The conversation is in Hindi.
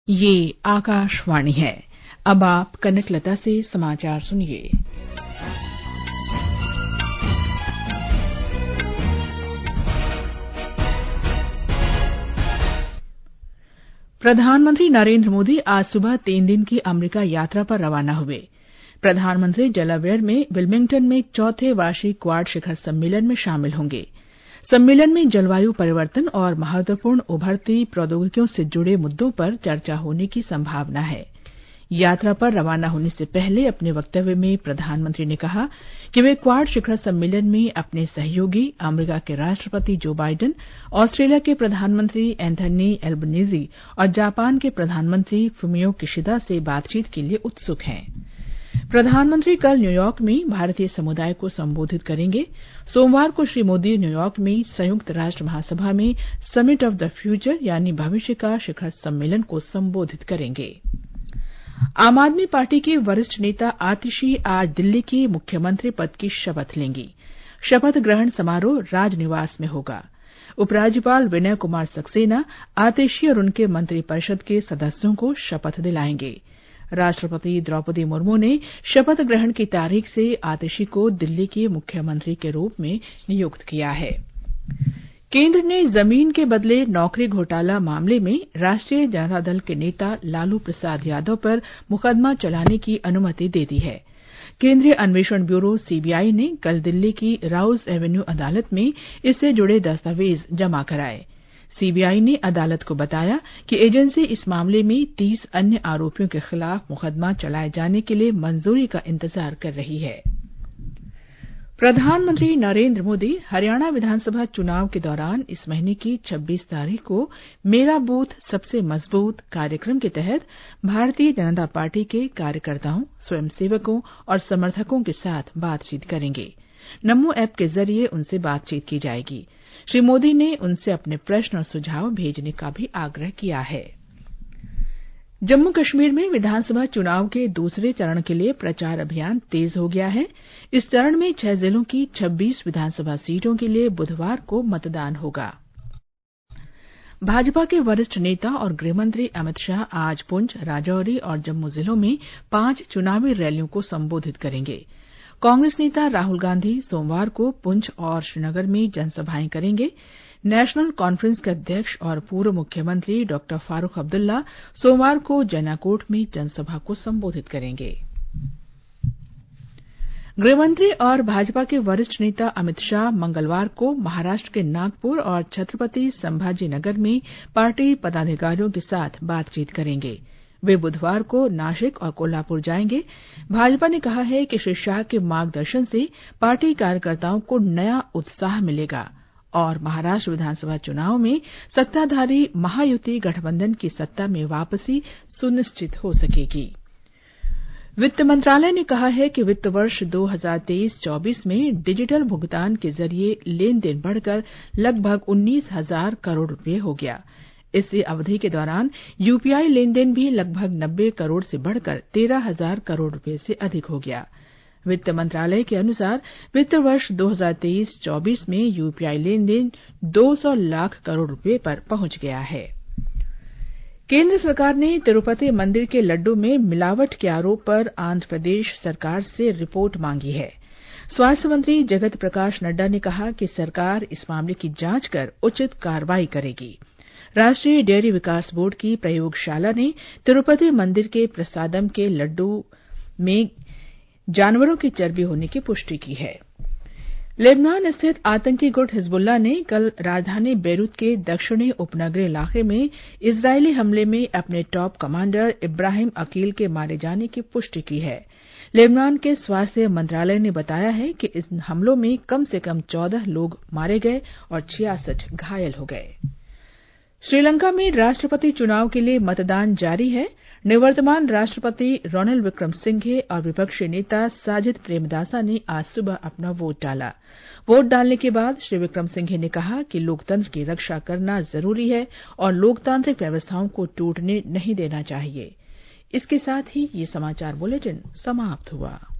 ये आकाशवाणी है। अब आप कनकलता से समाचार सुनिए। प्रधानमंत्री नरेंद्र मोदी आज सुबह 3 दिन की अमेरिका यात्रा पर रवाना हुए। प्रधानमंत्री डेलावेयर में विल्मिंगटन में चौथे वार्षिक क्वाड शिखर सम्मेलन में शामिल होंगे। सम्मेलन में जलवायु परिवर्तन और महत्वपूर्ण उभरती प्रौद्योगिकियों से जुड़े मुद्दों पर चर्चा होने की संभावना है। यात्रा पर रवाना होने से पहले अपने वक्तव्य में प्रधानमंत्री ने कहा कि वे क्वाड शिखर सम्मेलन में अपने सहयोगी अमेरिका के राष्ट्रपति जो बाइडेन, ऑस्ट्रेलिया के प्रधानमंत्री एंथनी एल्बनीजी और जापान के प्रधानमंत्री फुमियो किशिदा से बातचीत के लिए उत्सुक हैं। प्रधानमंत्री कल न्यूयॉर्क में भारतीय समुदाय को संबोधित करेंगे। सोमवार को श्री मोदी न्यूयॉर्क में संयुक्त राष्ट्र महासभा में समिट ऑफ द फ्यूचर यानी भविष्य का शिखर सम्मेलन को संबोधित करेंगे। आम आदमी पार्टी के वरिष्ठ नेता आतिशी आज दिल्ली की मुख्यमंत्री पद की शपथ लेंगी। शपथ ग्रहण समारोह राजनिवास में होगा। उपराज्यपाल विनय कुमार सक्सेना आतिशी और उनके मंत्रिपरिषद के सदस्यों को शपथ दिलाएंगे। राष्ट्रपति द्रौपदी मुर्मू ने शपथ ग्रहण की तारीख से आतिशी को दिल्ली के मुख्यमंत्री के रूप में नियुक्त किया है। केंद्र ने जमीन के बदले नौकरी घोटाला मामले में राष्ट्रीय जनता दल के नेता लालू प्रसाद यादव पर मुकदमा चलाने की अनुमति दे दी है। केंद्रीय अन्वेषण ब्यूरो सीबीआई ने कल दिल्ली की राउज एवेन्यू अदालत में इससे जुड़े दस्तावेज जमा कराए। सीबीआई ने अदालत को बताया कि एजेंसी इस मामले में 30 अन्य आरोपियों के खिलाफ मुकदमा चलाए जाने के लिए मंजूरी का इंतजार कर रही है। प्रधानमंत्री नरेंद्र मोदी हरियाणा विधानसभा चुनाव के दौरान इस महीने की 26 तारीख को मेरा बूथ सबसे मजबूत कार्यक्रम के तहत भारतीय जनता पार्टी के कार्यकर्ताओं, स्वयंसेवकों और समर्थकों के साथ बातचीत करेंगे। नमो ऐप के जरिए उनसे बातचीत की जाएगी। श्री मोदी ने उनसे अपने प्रश्न और सुझाव भेजने का भी आग्रह किया है। जम्मू कश्मीर में विधानसभा चुनाव के दूसरे चरण के लिए प्रचार अभियान तेज हो गया है। इस चरण में 6 जिलों की 26 विधानसभा सीटों के लिए बुधवार को मतदान होगा। भाजपा के वरिष्ठ नेता और गृहमंत्री अमित शाह आज पुंछ, राजौरी और जम्मू जिलों में 5 चुनावी रैलियों को संबोधित करेंगे। कांग्रेस नेता राहुल गांधी सोमवार को पुंछ और श्रीनगर में जनसभाएं करेंगे। नेशनल कॉन्फ्रेंस के अध्यक्ष और पूर्व मुख्यमंत्री डॉ फारूक अब्दुल्ला सोमवार को जैनाकोट में जनसभा को संबोधित करेंगे। गृहमंत्री और भाजपा के वरिष्ठ नेता अमित शाह मंगलवार को महाराष्ट्र के नागपुर और छत्रपति संभाजी नगर में पार्टी पदाधिकारियों के साथ बातचीत करेंगे। वे बुधवार को नासिक और कोल्हापुर जाएंगे। भाजपा ने कहा है कि श्री शाह के मार्गदर्शन से पार्टी कार्यकर्ताओं को नया उत्साह मिलेगा और महाराष्ट्र विधानसभा चुनाव में सत्ताधारी महायुति गठबंधन की सत्ता में वापसी सुनिश्चित हो सकेगी। वित्त मंत्रालय ने कहा है कि वित्त वर्ष 2023-24 में डिजिटल भुगतान के जरिए लेन-देन बढ़कर लगभग 19,000 करोड़ रुपये हो गया। इसी अवधि के दौरान यूपीआई लेनदेन भी लगभग 90 करोड़ से बढ़कर 13,000 करोड़ रुपये से अधिक हो गया। वित्त मंत्रालय के अनुसार वित्त वर्ष 2023-24 में यूपीआई लेनदेन 200 लाख करोड़ रुपये पर पहुंच गया है। केंद्र सरकार ने तिरुपति मंदिर के लड्डू में मिलावट के आरोप पर आंध्र प्रदेश सरकार से रिपोर्ट मांगी है। स्वास्थ्य मंत्री जगत प्रकाश नड्डा ने कहा कि सरकार इस मामले की जांच कर उचित कार्रवाई करेगी। राष्ट्रीय डेयरी विकास बोर्ड की प्रयोगशाला ने तिरुपति मंदिर के प्रसादम के लड्डू में जानवरों की चर्बी होने की पुष्टि की है। लेबनान स्थित आतंकी गुट हिजबुल्लाह ने कल राजधानी बेरूत के दक्षिणी उपनगरीय इलाके में इजरायली हमले में अपने टॉप कमांडर इब्राहिम अकील के मारे जाने की पुष्टि की है। लेबनान के स्वास्थ्य मंत्रालय ने बताया है कि इन हमलों में कम से कम 14 लोग मारे गए और 66 घायल हो गए। श्रीलंका में राष्ट्रपति चुनाव के लिए मतदान जारी है। निवर्तमान राष्ट्रपति रनिल विक्रमसिंघे और विपक्षी नेता साजिद प्रेमदासा ने आज सुबह अपना वोट डाला। वोट डालने के बाद श्री विक्रमसिंघे ने कहा कि लोकतंत्र की रक्षा करना जरूरी है और लोकतांत्रिक व्यवस्थाओं को टूटने नहीं देना चाहिए। इसके साथ ही ये समाचार बुलेटिन समाप्त हुआ।